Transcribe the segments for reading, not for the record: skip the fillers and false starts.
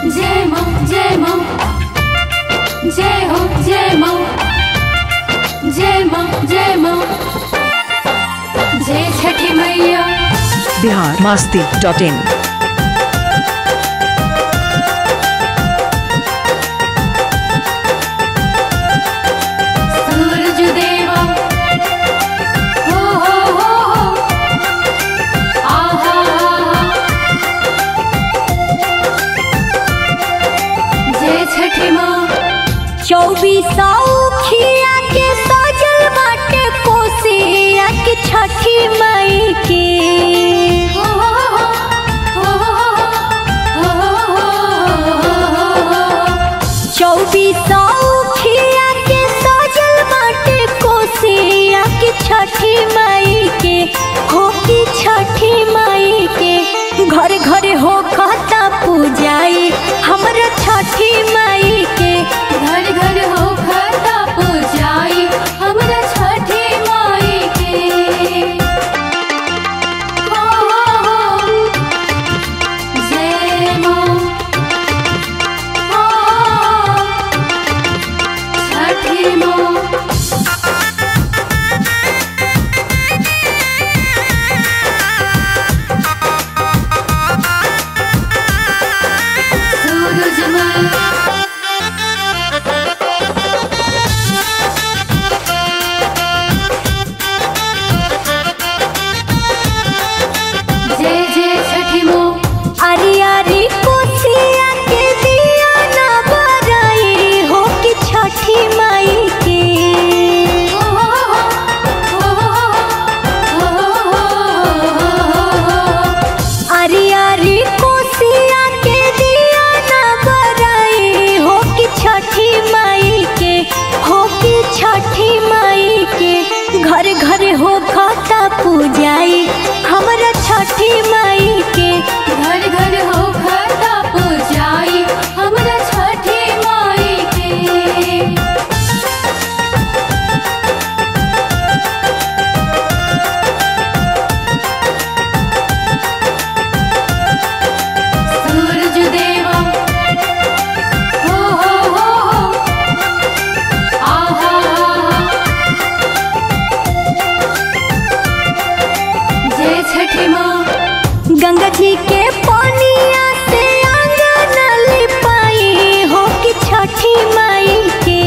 जय मां जय मां जय हो जय मां जय मां जय मां जय छठी मैया। biharmasti.in सूरज देवा हो आहा जय छठी माँ। 24 खिया के सजल बाटे कोसिया के छठी मई के 24 खिया के सजल बाटे कोसिया के छठी मई के हो की छठी मई के घर घर हो कहता पूजाई हमरा छठी मई के घर घर हो खाता पूजाई हमरा छठी माई के। जय माँ छठी माँ। सूरजमल जय जय छठी माँ। आरी आरी कोसिया के दिया ना बराई हो कि छठी मई के आरी आरी कोसिया के दिया ना बराई हो कि छठी मई के हो कि छठी मई के घर घर हो खाता पूजाई हमरा छठी मई के घर घर हो खाता पूजाई हमरा छठी माई के। सूरज देवा हो आहा जय छठी माँ। गंगा जी के पानिया से आंगन लिपाई हो कि छठी मई के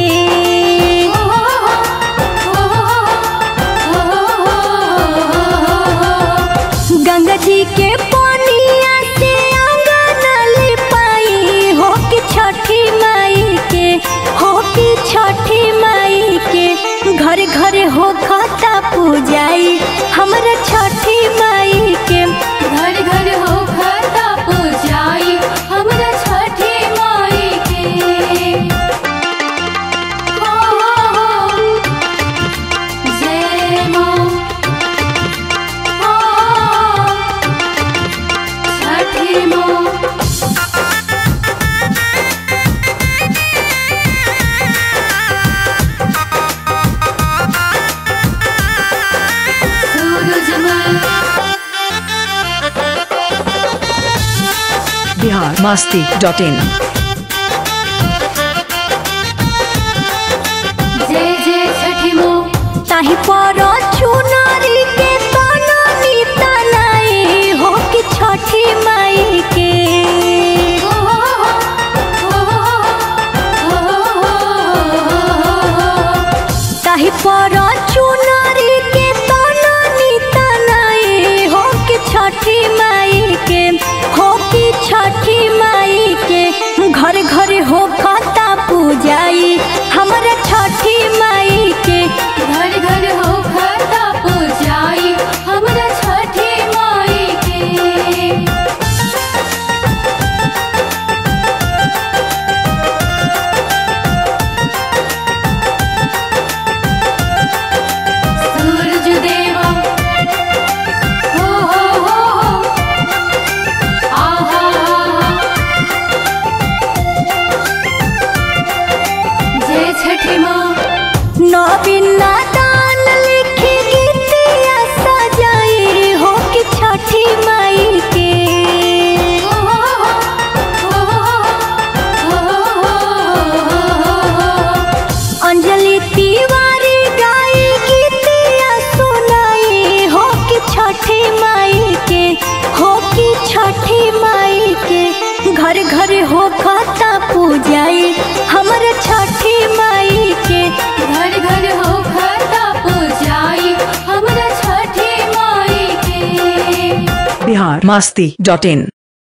गंगा जी के पानिया से आंगन लिपाई हो कि छठी मई के हो कि छठी मई के घर घर हो खाता पूजाई हमरा छठी मई के घर घर हो खाता पूजाई हमरा छठी माई के। जय माँ छठी माँ। सूरजमल biharmasti.in जय जय छठी माँ। ताही पर चुनरी के तननी तनाई हो कि छठी मई के ताही पर चुनरी के तननी तनाई हो कि छठी मई के हो कि छठी मई के घर घर हो खाता पूजाई हमरा छठी मई के घर घर हो बिहार masti.in।